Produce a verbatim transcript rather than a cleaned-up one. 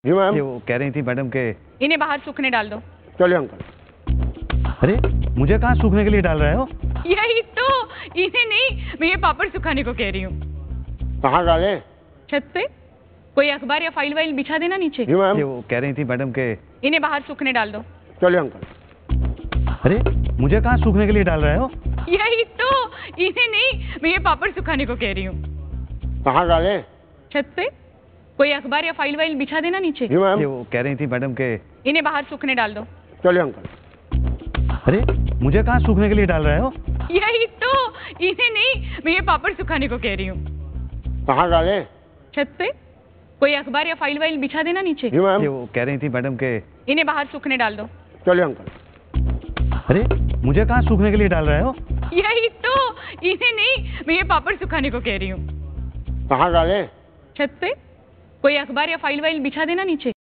जी ma'am. ये वो कह रही थी मैडम के इन्हें बाहर सूखने डाल दो। चलिए अंकल। अरे मुझे कहाँ सूखने के लिए डाल रहे हो? यही तो, इन्हें नहीं, मैं ये पापड़ सुखाने को कह रही हूँ। कहाँ डाले? छत पे। कोई अखबार या फाइल वाइल बिछा देना नीचे। जी मैम। ये वो कह रही थी मैडम के इन्हें बाहर सूखने डाल दो। चलिए अंकल। अरे मुझे कहाँ सूखने के लिए डाल रहे हो? यही तो, इन्हें नहीं, मैं ये पापड़ सुखाने को कह रही हूँ। कहाँ डाले? छत पे। कोई अखबार या फाइल वाइल बिछा देना नीचे। जी मैम। ये वो कह रही थी मैडम के इन्हें बाहर सूखने डाल दो। चलिए अंकल। अरे मुझे कहाँ सूखने के लिए डाल रहे हो? यही तो, इन्हें नहीं, मैं ये पापड़ सुखाने को कह रही हूँ। कहाँ डाले? छत पे। कोई अखबार या फाइल वाइल बिछा देना नीचे। जी मैम। ये वो कह रही थी मैडम के इन्हें बाहर सूखने डाल दो। चलिए अंकल। अरे मुझे कहाँ सूखने के लिए डाल रहे हो? यही तो, इन्हें नहीं, मैं ये पापड़ सुखाने को कह रही हूँ। कहाँ डाले? छत पे। कोई अखबार या फाइल वाइल बिछा देना नीचे।